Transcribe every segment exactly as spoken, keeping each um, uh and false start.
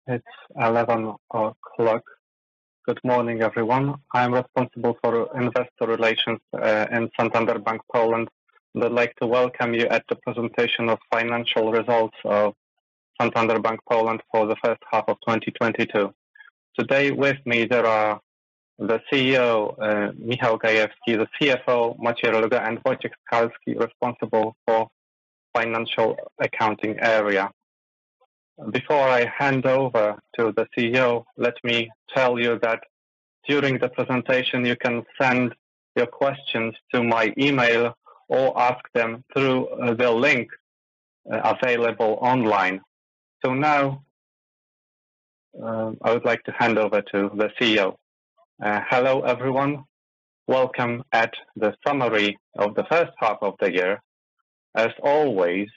It's eleven o'clock. Good morning, everyone. I'm responsible for investor relations uh, in Santander Bank Poland. And I'd like to welcome you at the presentation of financial results of Santander Bank Poland for the first half of twenty twenty-two. Today with me there are the C E O, uh, Michał Gajewski, the C F O, Maciej Reluga, and Wojciech Skalski, responsible for financial accounting area. Before I hand over to the C E O, let me tell you that during the presentation you can send your questions to my email or ask them through the link available online. So now uh, I would like to hand over to the C E O. Uh, hello everyone, welcome at the summary of the first half of the year. As always,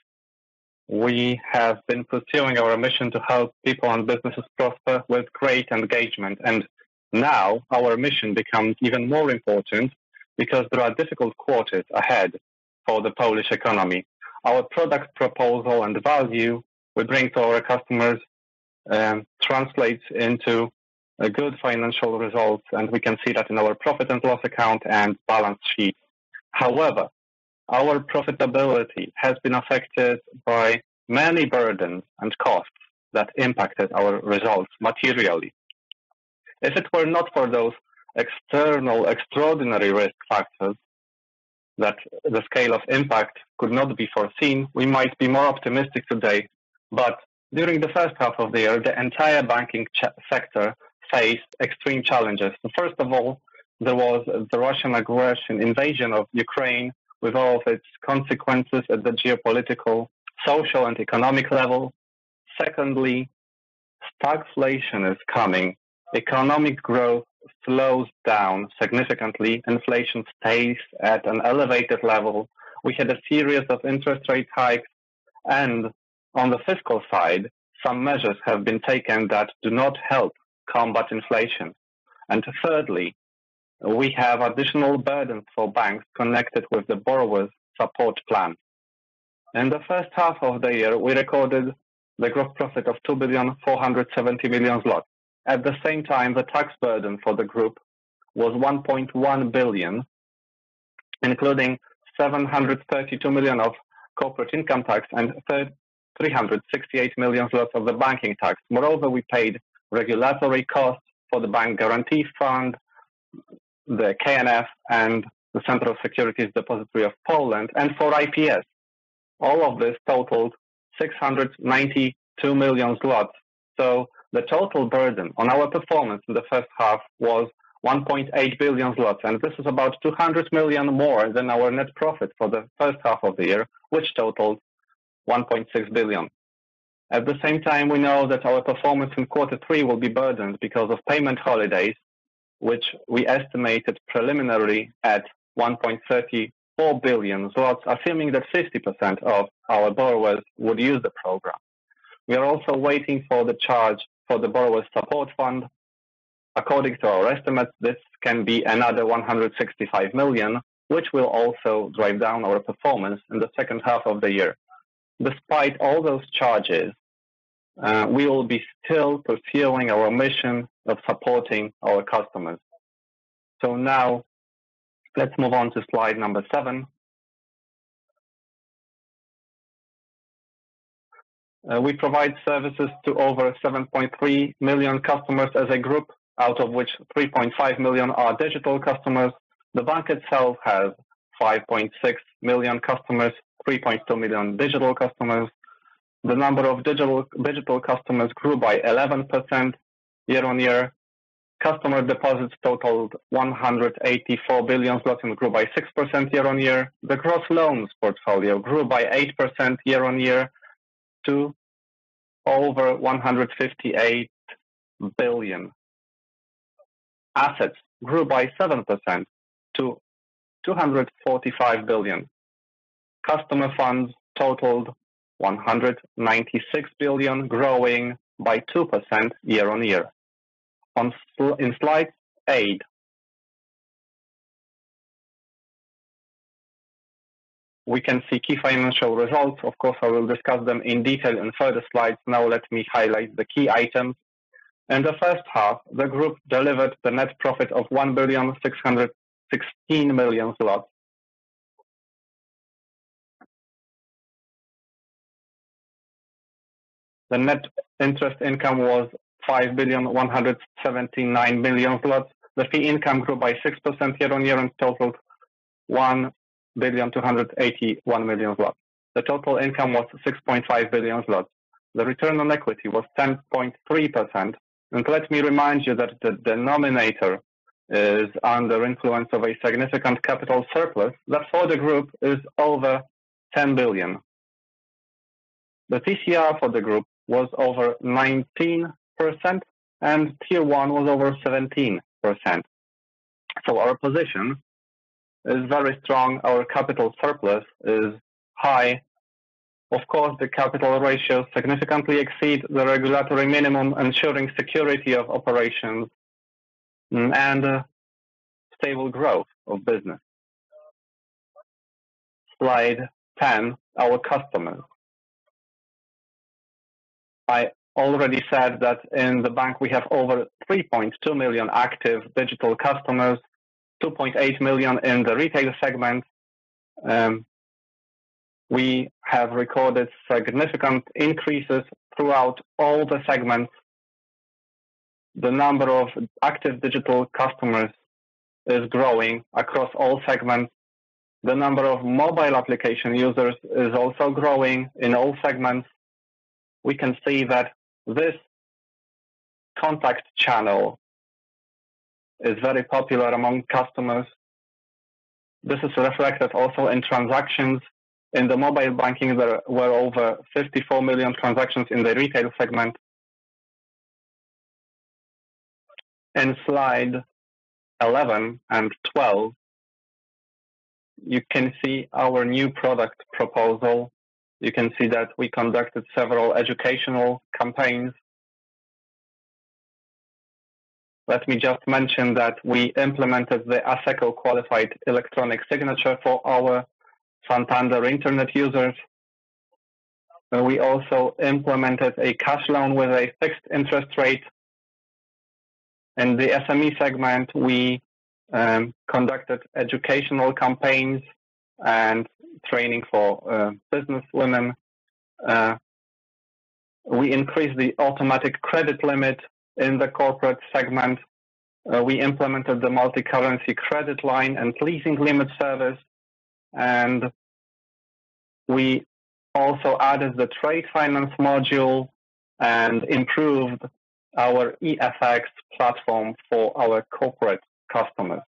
we have been pursuing our mission to help people and businesses prosper with great engagement. And now our mission becomes even more important because there are difficult quarters ahead for the Polish economy. Our product proposal and value we bring to our customers um, translates into a good financial results, and we can see that in our profit and loss account and balance sheet. However, our profitability has been affected by many burdens and costs that impacted our results materially. If it were not for those external extraordinary risk factors that the scale of impact could not be foreseen, we might be more optimistic today. But during the first half of the year, the entire banking ch- sector faced extreme challenges. So first of all, there was the Russian aggression, invasion of Ukraine, with all of its consequences at the geopolitical, social and economic level. Secondly, stagflation is coming. Economic growth slows down significantly. Inflation stays at an elevated level. We had a series of interest rate hikes, and on the fiscal side, some measures have been taken that do not help combat inflation. And thirdly, we have additional burdens for banks connected with the borrowers' support plan. In the first half of the year, we recorded the gross profit of two billion four hundred seventy million zlotys. At the same time, the tax burden for the group was one point one billion, including seven hundred thirty-two million of corporate income tax and three hundred sixty-eight million zlotys of the banking tax. Moreover, we paid regulatory costs for the Bank Guarantee Fund, the K N F, and the Central Securities Depository of Poland, and for I P S. All of this totaled six hundred ninety-two million zlotys. So the total burden on our performance in the first half was one point eight billion zlotys, and this is about two hundred million more than our net profit for the first half of the year, which totaled one point six billion. At the same time, we know that our performance in quarter three will be burdened because of payment holidays, which we estimated preliminarily at one point three four billion zlotys, assuming that fifty percent of our borrowers would use the program. We are also waiting for the charge for the Borrowers' Support Fund. According to our estimates, this can be another one hundred sixty-five million, which will also drive down our performance in the second half of the year. Despite all those charges, uh, we will be still pursuing our mission of supporting our customers. So now, let's move on to slide number seven. Uh, we provide services to over seven point three million customers as a group, out of which three point five million are digital customers. The bank itself has five point six million customers, three point two million digital customers. The number of digital, digital customers grew by eleven percent year on year. Customer deposits totaled one hundred eighty-four billion zlotys and grew by six percent year on year. The gross loans portfolio grew by eight percent year on year to over one hundred fifty-eight billion. Assets grew by seven percent to two hundred forty-five billion. Customer funds totaled one hundred ninety-six billion, growing by two percent year on year. On sl- in slide eight, we can see key financial results. Of course, I will discuss them in detail in further slides. Now let me highlight the key items. In the first half, the group delivered the net profit of one billion six hundred sixteen million zlotys. The net interest income was five billion one hundred seventy-nine million zlotys. The fee income grew by six percent year-on-year and totaled one billion two hundred eighty-one million zlotys. The total income was six point five billion zlotys. The return on equity was ten point three percent. And let me remind you that the denominator is under influence of a significant capital surplus that for the group is over ten billion. The T C R for the group was over nineteen percent and Tier one was over seventeen percent. So our position is very strong. Our capital surplus is high. Of course, the capital ratios significantly exceed the regulatory minimum, ensuring security of operations and uh, stable growth of business. Slide ten, our customers. I already said that in the bank we have over three point two million active digital customers, two point eight million in the retail segment. Um, we have recorded significant increases throughout all the segments. The number of active digital customers is growing across all segments. The number of mobile application users is also growing in all segments. We can see that this contact channel is very popular among customers. This is reflected also in transactions. In the mobile banking, there were over fifty-four million transactions in the retail segment. In slide eleven and twelve, you can see our new product proposal. You can see that we conducted several educational campaigns. Let me just mention that we implemented the ASECO qualified electronic signature for our Santander internet users. We also implemented a cash loan with a fixed interest rate. In the S M E segment, we um, conducted educational campaigns and training for uh, business women. Uh, we increased the automatic credit limit in the corporate segment. Uh, we implemented the multi-currency credit line and leasing limit service. And we also added the trade finance module and improved our E F X platform for our corporate customers.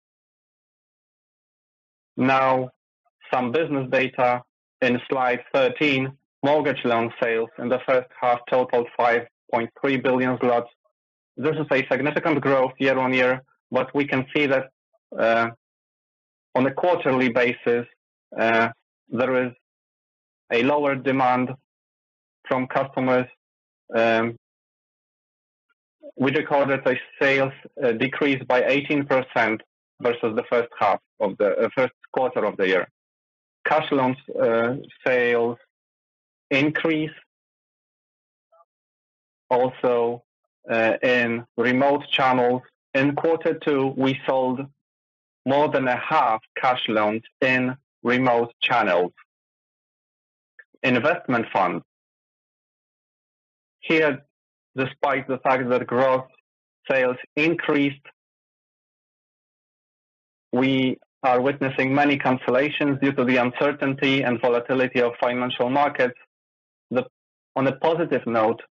Now, some business data in slide thirteen. Mortgage loan sales in the first half totaled five point three billion zlotys. This is a significant growth year on year, but we can see that uh, on a quarterly basis, uh, there is a lower demand from customers. Um, we recorded a sales uh, decrease by eighteen percent versus the first half of the uh, first quarter of the year. Cash loans uh, sales increase. Also uh, in remote channels. In quarter two, we sold more than a half cash loans in remote channels. Investment funds. Here, despite the fact that gross sales increased, we are witnessing many cancellations due to the uncertainty and volatility of financial markets. The, on a positive note,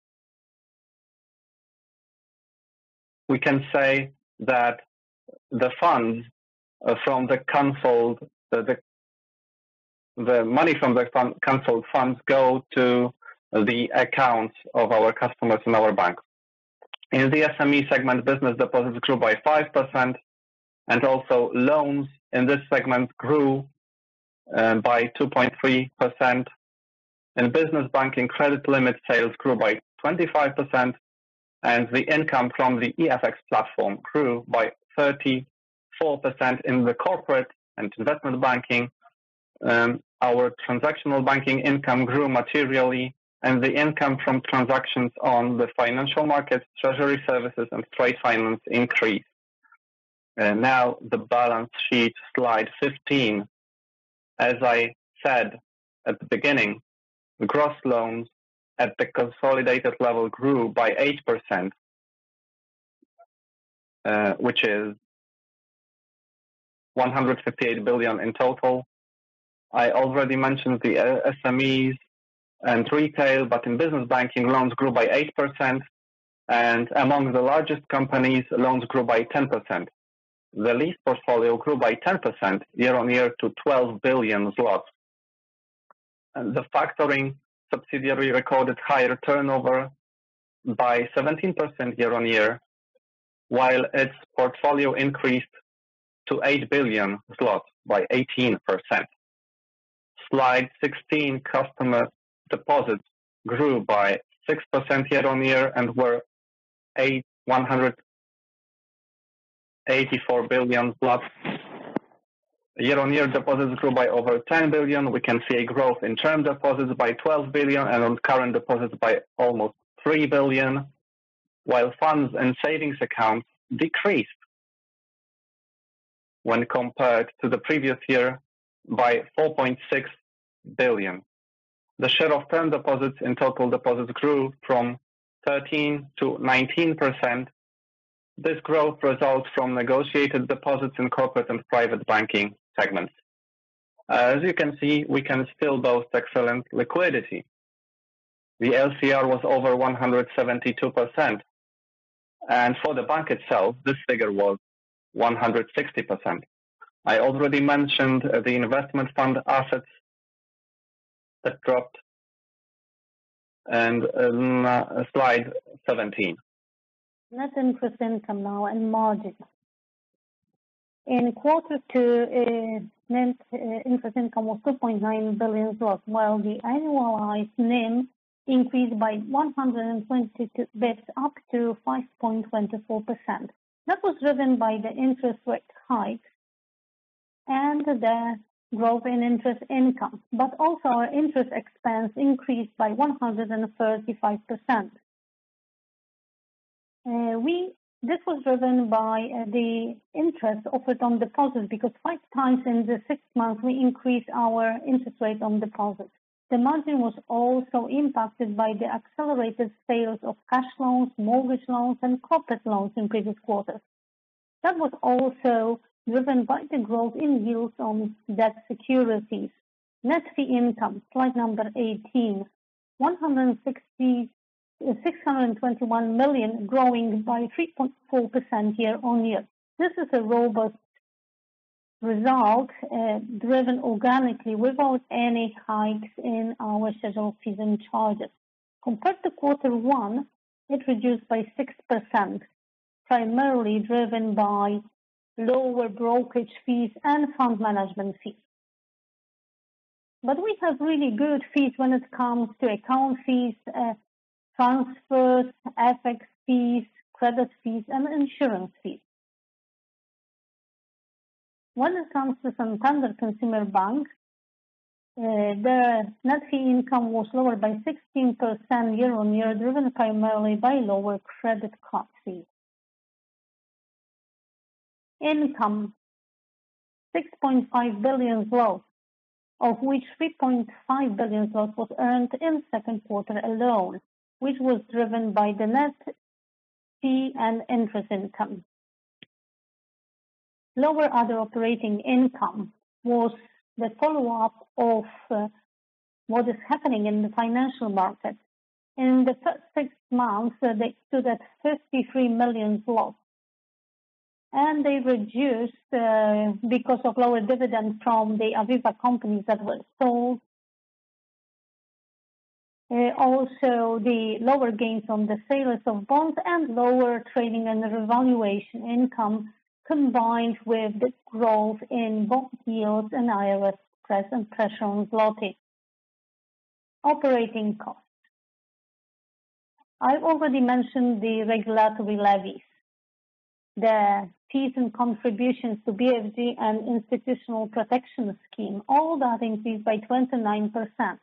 we can say that the funds uh, from the cancelled, the, the, the money from the fun, cancelled funds go to the accounts of our customers in our bank. In the S M E segment, business deposits grew by five percent, and also loans in this segment grew uh, by two point three percent. In business banking, credit limit sales grew by twenty-five percent, and the income from the E F X platform grew by thirty-four percent. In the corporate and investment banking, um, our transactional banking income grew materially, and the income from transactions on the financial markets, treasury services, and trade finance increased. Uh, now the balance sheet, slide fifteen. As I said at the beginning, the gross loans at the consolidated level grew by eight percent, uh, which is one hundred fifty-eight billion in total. I already mentioned the S M Es and retail, but in business banking, loans grew by eight percent, and among the largest companies, loans grew by ten percent. The lease portfolio grew by ten percent year-on-year to twelve billion zlotys. And the factoring subsidiary recorded higher turnover by seventeen percent year-on-year, while its portfolio increased to eight billion zlotys by eighteen percent. Slide sixteen, customer deposits grew by six percent year-on-year and were one hundred eighty-four billion zlotys. Year-on-year deposits grew by over ten billion. We can see a growth in term deposits by twelve billion and on current deposits by almost three billion, while funds and savings accounts decreased when compared to the previous year by four point six billion. The share of term deposits in total deposits grew from thirteen to nineteen percent. This growth results from negotiated deposits in corporate and private banking segments. As you can see, we can still boast excellent liquidity. The L C R was over one hundred seventy-two percent, and for the bank itself, this figure was one hundred sixty percent. I already mentioned the investment fund assets that dropped, and um, uh, slide seventeen. Net interest income now and margin. In quarter two, uh, net uh, interest income was two point nine billion zlotys, while the annualized N I M increased by one hundred twenty-two bips up to five point two four percent. That was driven by the interest rate hikes and the growth in interest income, but also our interest expense increased by one hundred thirty-five percent. Uh, we this was driven by uh, the interest offered on deposits, because five times in the six months we increased our interest rate on deposits. The margin was also impacted by the accelerated sales of cash loans, mortgage loans, and corporate loans in previous quarters. That was also driven by the growth in yields on debt securities. Net fee income, slide number eighteen, one hundred sixty, six hundred twenty-one million, growing by three point four percent year-on-year. This is a robust result uh, driven organically without any hikes in our scheduled fees and charges. Compared to quarter one, it reduced by six percent, primarily driven by lower brokerage fees and fund management fees. But we have really good fees when it comes to account fees, uh, transfers, F X fees, credit fees, and insurance fees. When it comes to Santander Consumer Bank, uh, the net fee income was lower by sixteen percent year-on-year, driven primarily by lower credit card fees. Income, six point five billion zlotys, of which three point five billion zlotys was earned in second quarter alone, which was driven by the net fee and interest income. Lower other operating income was the follow-up of uh, what is happening in the financial market. In the first six months, uh, they stood at fifty-three million zlotys. And they reduced uh, because of lower dividends from the Aviva companies that were sold. Uh, also, the lower gains on the sales of bonds and lower trading and revaluation income, combined with the growth in bond yields and I R S spreads and pressure on zloty. Operating costs. I've already mentioned the regulatory levies. the fees and contributions to B F G and Institutional Protection Scheme, all that increased by twenty-nine percent.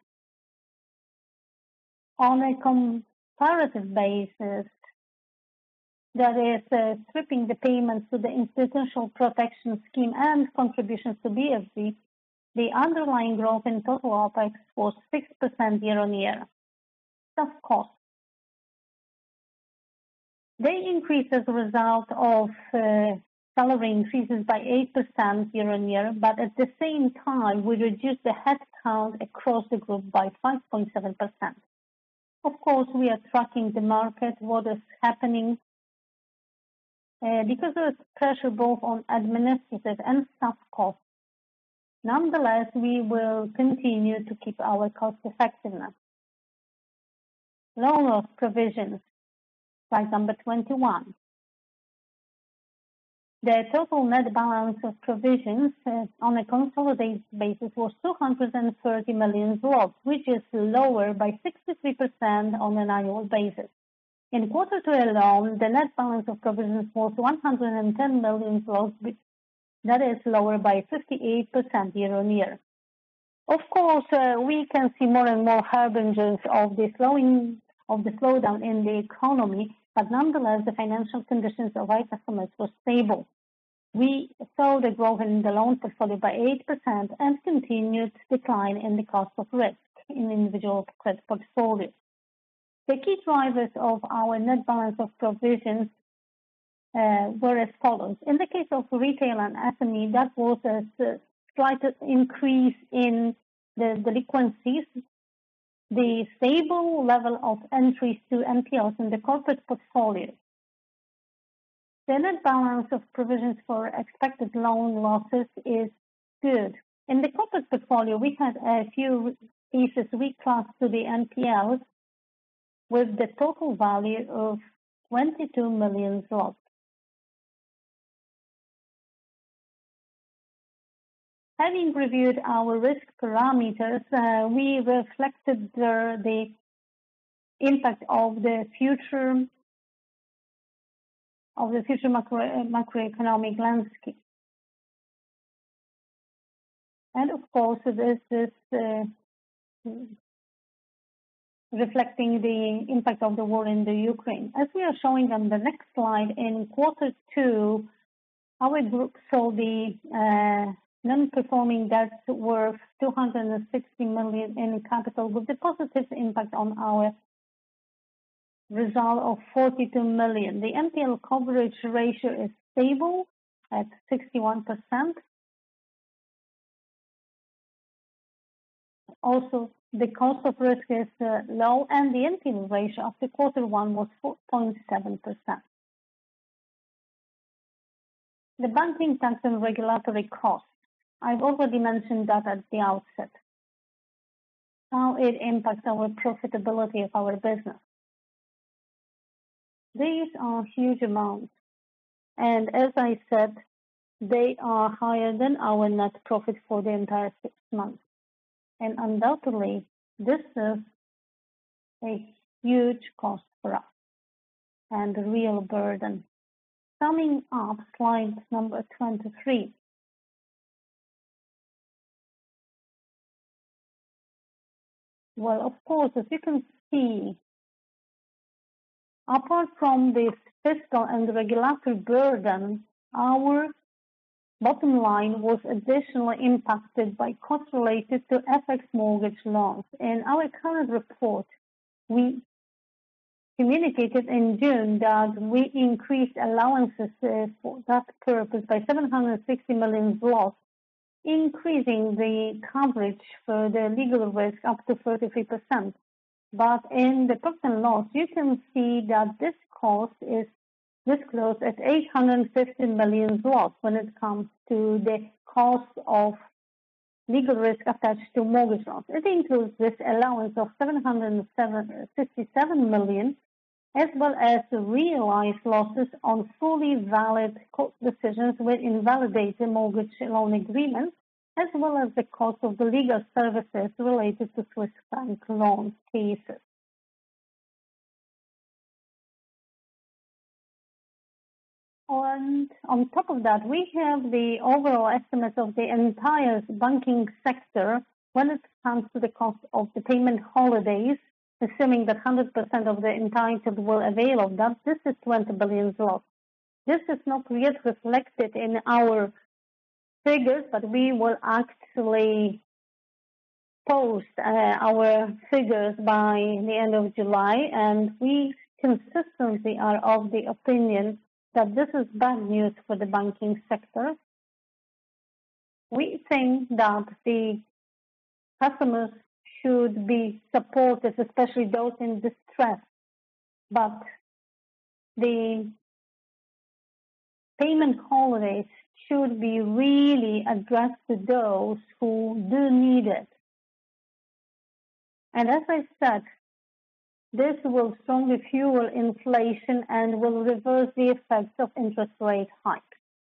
On a comparative basis, that is, uh, stripping the payments to the Institutional Protection Scheme and contributions to B F G, the underlying growth in total OPEX was six percent year on year. Staff costs. They increased as a result of uh, salary increases by eight percent year on year, but at the same time, we reduced the headcount across the group by five point seven percent. Of course, we are tracking the market, what is happening, uh, because there is pressure both on administrative and staff costs. Nonetheless, we will continue to keep our cost effectiveness. Loan loss provisions, slide number twenty-one. The total net balance of provisions uh, on a consolidated basis was two hundred thirty million zlotys, which is lower by sixty-three percent on an annual basis. In quarter two alone, the net balance of provisions was one hundred ten million zlotys, that is lower by fifty-eight percent year on year. Of course, uh, we can see more and more harbingers of the slowing of the slowdown in the economy, but nonetheless, the financial conditions of our customers were stable. We saw the growth in the loan portfolio by eight percent and continued decline in the cost of risk in individual credit portfolios. The key drivers of our net balance of provisions uh, were as follows. In the case of retail and S M E, that was a slight increase in the delinquencies, the stable level of entries to N P Ls in the corporate portfolio. The net balance of provisions for expected loan losses is good. In the corporate portfolio, we had a few cases reclassed to the N P Ls with the total value of twenty-two million zlotys. Having reviewed our risk parameters, uh, we reflected the, the impact of the future of the future macro, macroeconomic landscape. And of course, this is uh, reflecting the impact of the war in the Ukraine. As we are showing on the next slide, in quarter two, our group saw the uh, non-performing debts worth two hundred sixty million in capital, with the positive impact on our result of forty-two million. The N P L coverage ratio is stable at sixty-one percent. Also, the cost of risk is uh, low, and the N P L ratio after quarter one was four point seven percent. The banking tax and regulatory costs. I've already mentioned that at the outset. How it impacts our profitability of our business. These are huge amounts, and as I said, they are higher than our net profit for the entire six months. And undoubtedly, this is a huge cost for us and a real burden. Summing up, slide number twenty-three. Well, of course, as you can see, apart from this fiscal and regulatory burden, our bottom line was additionally impacted by costs related to F X mortgage loans. In our current report, we communicated in June that we increased allowances uh, for that purpose by seven hundred sixty million zlotys, increasing the coverage for the legal risk up to thirty-three percent. But in the profit and loss, you can see that this cost is disclosed at eight hundred fifty million zlotys when it comes to the cost of legal risk attached to mortgage loans. It includes this allowance of seven hundred fifty-seven million, as well as realized losses on fully valid court decisions with invalidated mortgage loan agreements, as well as the cost of the legal services related to Swiss franc loan cases. Or And on top of that, we have the overall estimates of the entire banking sector when it comes to the cost of the payment holidays, assuming that one hundred percent of the entitled will avail of that. This is twenty billion zlotys. This is not yet reflected in our figures, but we will actually post uh, our figures by the end of July, and we consistently are of the opinion that this is bad news for the banking sector. We think that the customers should be supported, especially those in distress, but the payment holidays should be really addressed to those who do need it. And as I said, this will strongly fuel inflation and will reverse the effects of interest rate hikes.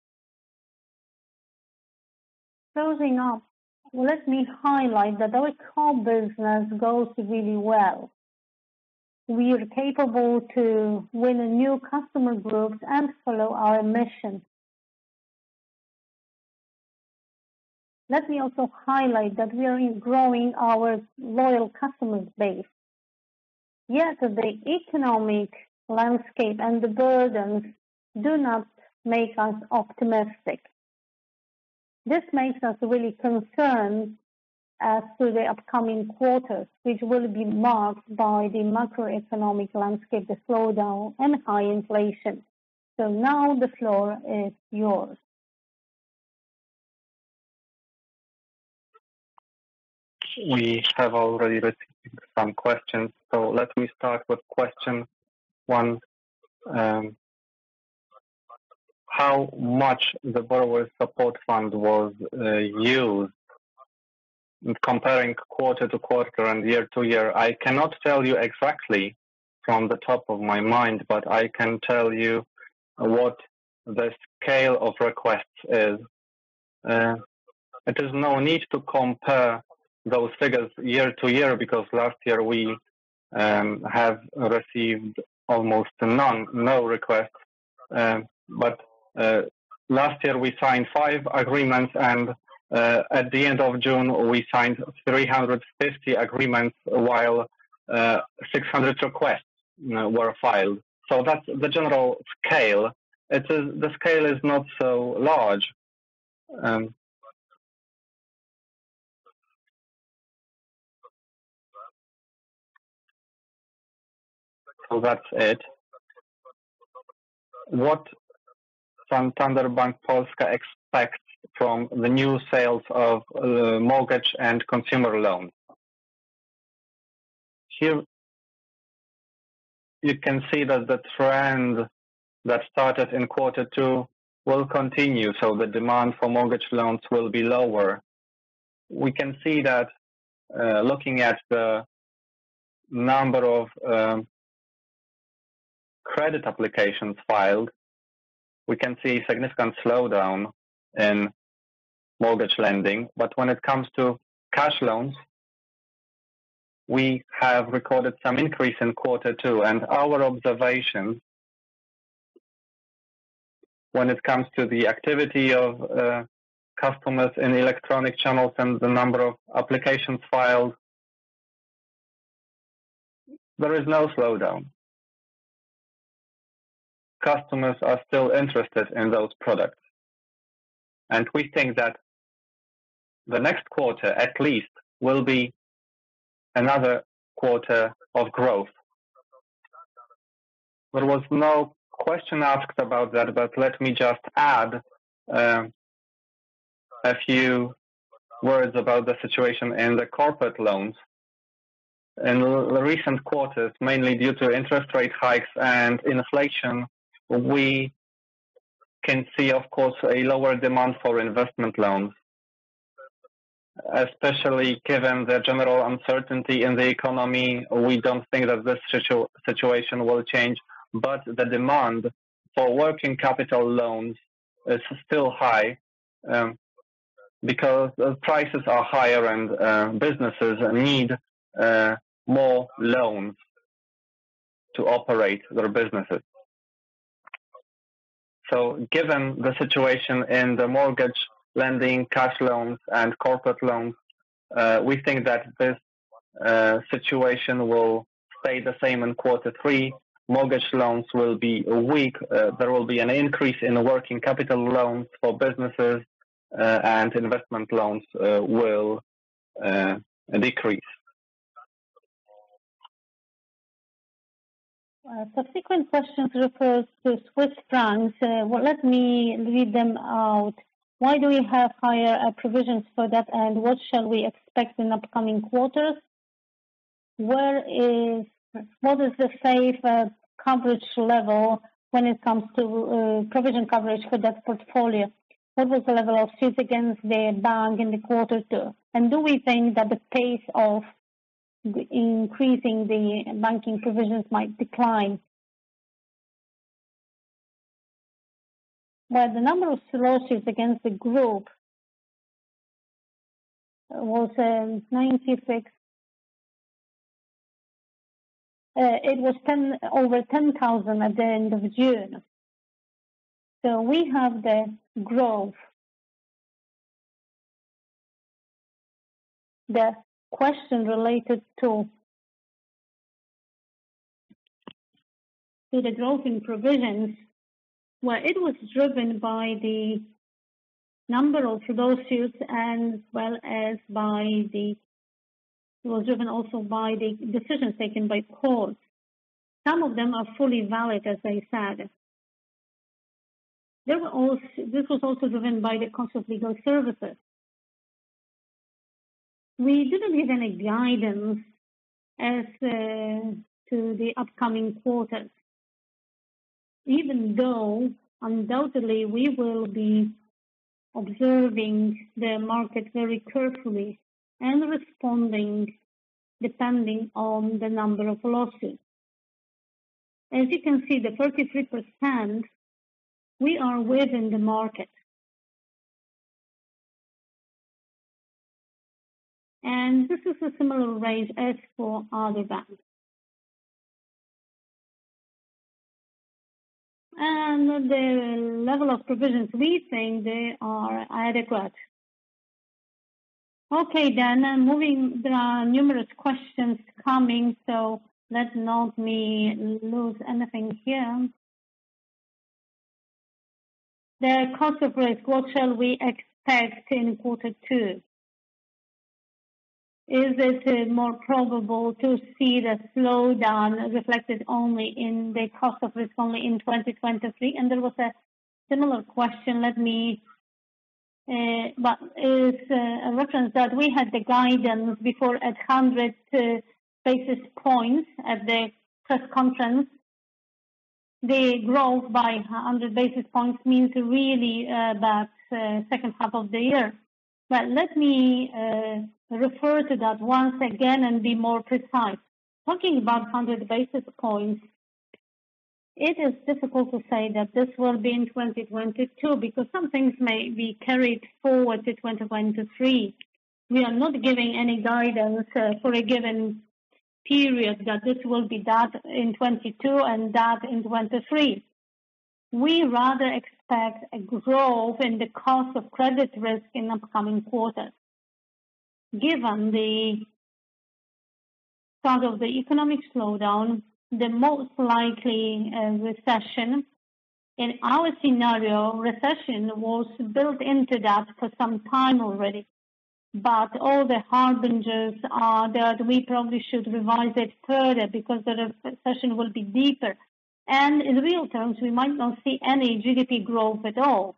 Closing up, let me highlight that our core business goes really well. We are capable to win new customer groups and follow our mission. Let me also highlight that we are growing our loyal customer base. Yet the economic landscape and the burdens do not make us optimistic. This makes us really concerned as to the upcoming quarters, which will be marked by the macroeconomic landscape, the slowdown and high inflation. So now the floor is yours. We have already received some questions, so let me start with question one. Um, how much the Borrower Support Fund was uh, used? Comparing quarter to quarter and year to year, I cannot tell you exactly from the top of my mind, but I can tell you what the scale of requests is. Uh, it is no need to compare those figures year to year, because last year we um, have received almost none, no requests. Uh, but uh, last year we signed five agreements, and uh, at the end of June we signed three hundred fifty agreements, while uh, six hundred requests you know, were filed. So that's the general scale. It is, the scale is not so large. Um, So that's it. What Santander Bank Polska expects from the new sales of uh, mortgage and consumer loans? Here you can see that the trend that started in quarter two will continue, so the demand for mortgage loans will be lower. We can see that uh, looking at the number of um, credit applications filed, we can see a significant slowdown in mortgage lending. But when it comes to cash loans, we have recorded some increase in quarter two, and our observation when it comes to the activity of uh, customers in electronic channels and the number of applications filed, there is no slowdown. Customers are still interested in those products. And we think that the next quarter, at least, will be another quarter of growth. There was no question asked about that, but let me just add uh, a few words about the situation in the corporate loans. In the recent quarters, mainly due to interest rate hikes and inflation, we can see, of course, a lower demand for investment loans, especially given the general uncertainty in the economy. We don't think that this situ situation will change, but the demand for working capital loans is still high um, because the prices are higher and uh, businesses need uh, more loans to operate their businesses. So given the situation in the mortgage lending, cash loans, and corporate loans, uh, we think that this uh, situation will stay the same in quarter three. Mortgage loans will be weak. Uh, there will be an increase in working capital loans for businesses, uh, and investment loans uh, will uh, decrease. Uh, subsequent questions refers to Swiss francs. Uh, well, let me read them out. Why do we have higher uh, provisions for that, and what shall we expect in upcoming quarters? Where is what is the safe uh, coverage level when it comes to uh, provision coverage for that portfolio? What was the level of suits against the bank in the quarter two? And do we think that the pace of increasing the banking provisions might decline? Well, the number of lawsuits against the group was um, ninety-six. Uh, it was ten, over ten thousand at the end of June. So we have the growth. The question related to, to the growth in provisions, well, it was driven by the number of lawsuits as well as by the, it was driven also by the decisions taken by courts. Some of them are fully valid, as I said. There were also, this was also driven by the cost of legal services. We didn't give any guidance as uh, to the upcoming quarters, even though undoubtedly we will be observing the market very carefully and responding depending on the number of lawsuits. As you can see, the thirty-three percent, we are within the market. And this is a similar range as for other banks. And the level of provisions, we think they are adequate. Okay, then uh, moving, there are numerous questions coming, so let not me lose anything here. The cost of risk, what shall we expect in quarter two? Is it uh, more probable to see the slowdown reflected only in the cost of risk only in twenty twenty-three? And there was a similar question, let me, uh, but is uh, a reference that we had the guidance before at one hundred uh, basis points at the press conference. The growth by one hundred basis points means really uh, that uh, second half of the year. But let me uh, refer to that once again and be more precise. Talking about one hundred basis points, it is difficult to say that this will be in twenty twenty-two because some things may be carried forward to twenty twenty-three. We are not giving any guidance uh, for a given period that this will be that in twenty-two and that in twenty-three. We rather expect a growth in the cost of credit risk in upcoming quarters. Given the start of the economic slowdown, the most likely uh, recession, in our scenario, recession was built into that for some time already. But all the harbingers are that we probably should revise it further because the recession will be deeper. And in real terms, we might not see any G D P growth at all.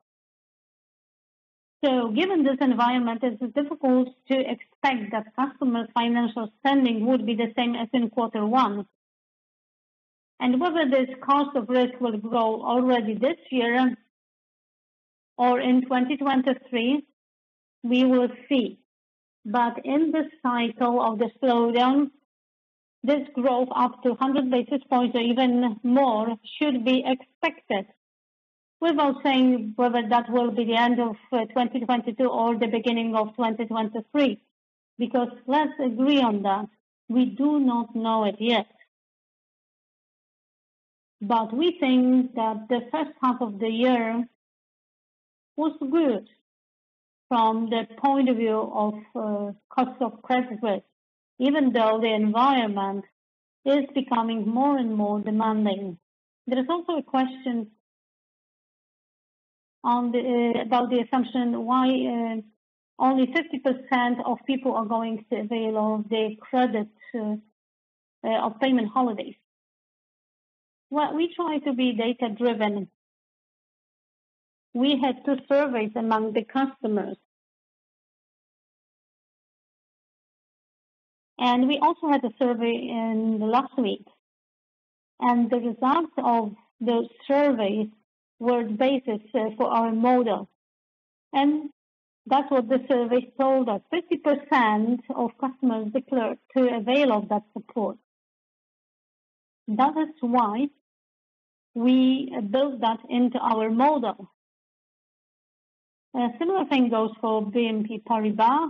So given this environment, it's difficult to expect that customers' financial spending would be the same as in quarter one. And whether this cost of risk will grow already this year or in twenty twenty-three, we will see. But in this cycle of the slowdown, this growth up to one hundred basis points or even more should be expected, without saying whether that will be the end of uh, twenty twenty-two or the beginning of twenty twenty-three. Because let's agree on that, we do not know it yet. But we think that the first half of the year was good from the point of view of uh, cost of credit risk, even though the environment is becoming more and more demanding. There is also a question on the, uh, about the assumption why uh, only fifty percent of people are going to avail of the credit uh, uh, of payment holidays. Well, we try to be data driven. We had two surveys among the customers. And we also had a survey in the last week. And the results of those surveys were the basis uh, for our model. And that's what the survey told us. fifty percent of customers declared to avail of that support. That is why we built that into our model. A similar thing goes for B N P Paribas,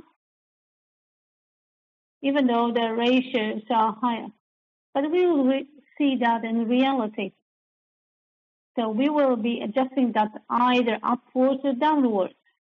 even though the ratios are higher. But we will re- see that in reality. So we will be adjusting that either upwards or downwards.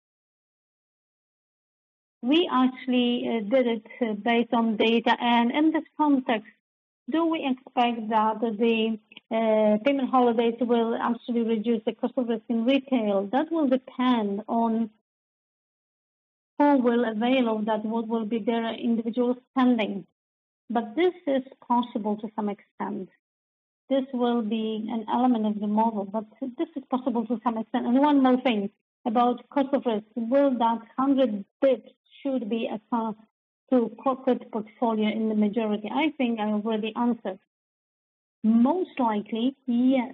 We actually uh, did it uh, based on data, and in this context, do we expect that the uh, payment holidays will actually reduce the cost of risk in retail? That will depend on who will avail of that, what will be their individual spending. But this is possible to some extent. This will be an element of the model, but this is possible to some extent. And one more thing about cost of risk. Will that one hundred bips should be assigned to corporate portfolio in the majority? I think I already answered. Most likely, yes.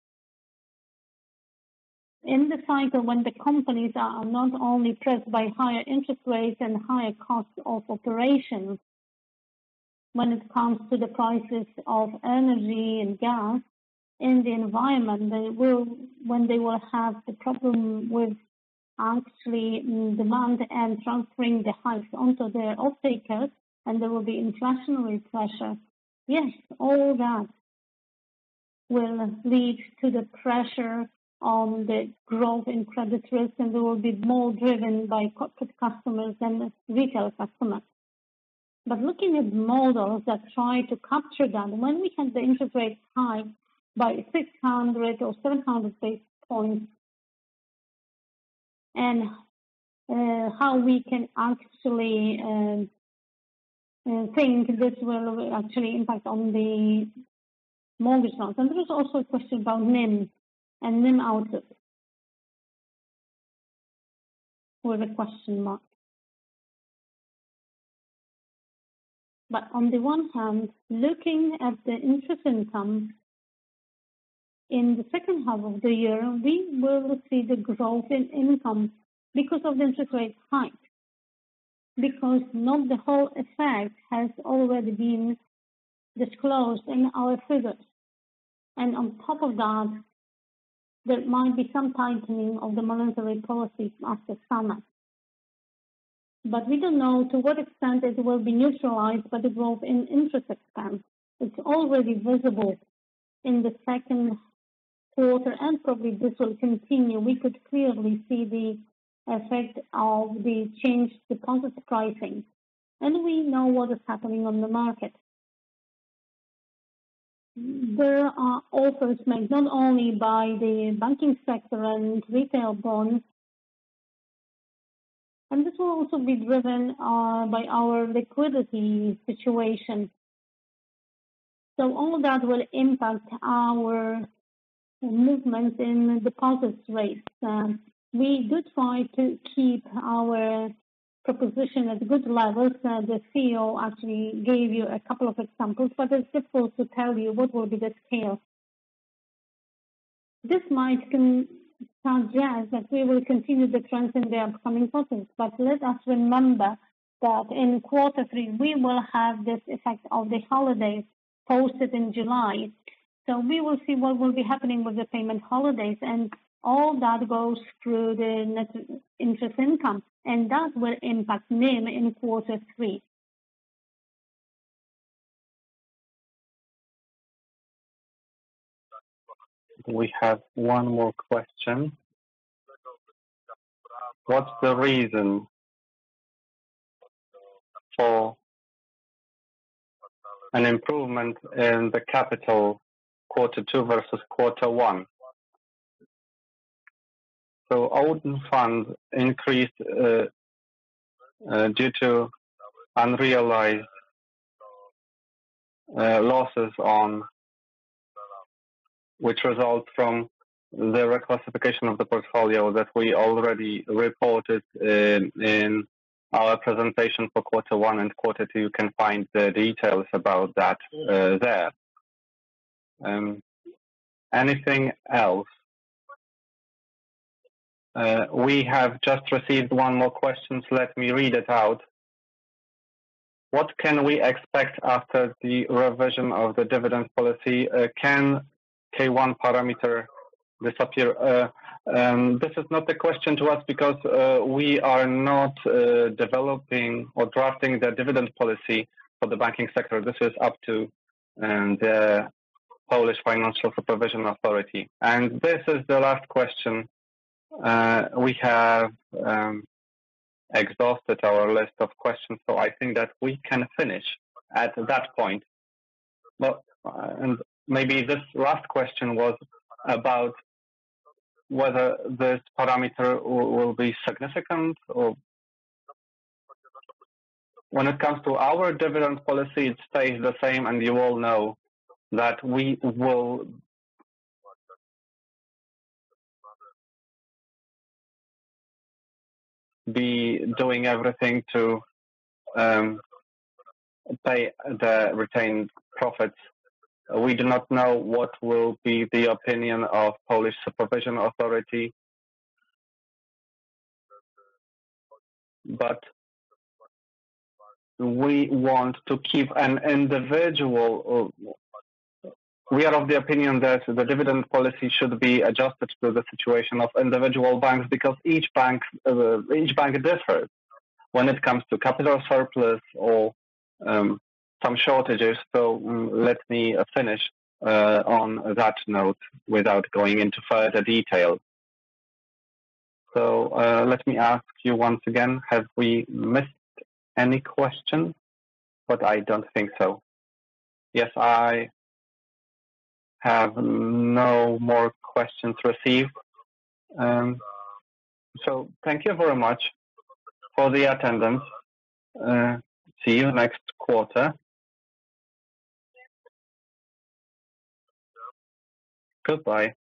In the cycle when the companies are not only pressed by higher interest rates and higher costs of operations, when it comes to the prices of energy and gas in the environment, they will, when they will have the problem with actually demand and transferring the hikes onto their off-takers, and there will be inflationary pressure. Yes, all that will lead to the pressure on the growth in credit risk, and they will be more driven by corporate customers than retail customers. But looking at models that try to capture that, when we had the interest rate high by six hundred or seven hundred basis points, and uh, how we can actually uh, uh, think this will actually impact on the mortgage loans. And there is also a question about N I M and N I M outlook with a question mark. But on the one hand, looking at the interest income, in the second half of the year, we will see the growth in income because of the interest rate hike, because not the whole effect has already been disclosed in our figures. And on top of that, there might be some tightening of the monetary policy after summer. But we don't know to what extent it will be neutralized by the growth in interest expense. It's already visible in the second quarter, and probably this will continue. We could clearly see the effect of the changed deposit pricing, and we know what is happening on the market. There are offers made not only by the banking sector and retail bonds, and this will also be driven uh, by our liquidity situation. So all that will impact our movements in deposits rates. Uh, we do try to keep our proposition at good levels. Uh, the C E O actually gave you a couple of examples, but it's difficult to tell you what will be the scale. This might con- suggest that we will continue the trends in the upcoming quarters, but let us remember that in quarter three, we will have this effect of the holidays posted in July. So we will see what will be happening with the payment holidays, and all that goes through the net interest income, and that will impact N I M in quarter three. we have one more question. What's the reason for an improvement in the capital quarter two versus quarter one? So own fund increased uh, uh, due to unrealized uh, losses on which result from the reclassification of the portfolio that we already reported in, in our presentation for quarter one and quarter two. You can find the details about that uh, there. Um, anything else? Uh, we have just received one more question, so let me read it out. What can we expect after the revision of the dividend policy? Uh, can K one parameter disappear? Uh, um, this is not a question to us because uh, we are not uh, developing or drafting the dividend policy for the banking sector. This is up to um, the Polish Financial Supervision Authority. And this is the last question. Uh, we have um, exhausted our list of questions, so I think that we can finish at that point. But, uh, and maybe this last question was about whether this parameter will, will be significant, or when it comes to our dividend policy, it stays the same, and you all know that we will be doing everything to um, pay the retained profits. We do not know what will be the opinion of Polish Supervision Authority, but we want to keep an individual. We are of the opinion that the dividend policy should be adjusted to the situation of individual banks because each bank, uh, each bank differs when it comes to capital surplus or um, some shortages. So um, let me uh, finish uh, on that note without going into further detail. So uh, let me ask you once again, have we missed any question? But I don't think so. Yes, I have no more questions received. Um, so thank you very much for the attendance. Uh, see you next quarter. Goodbye.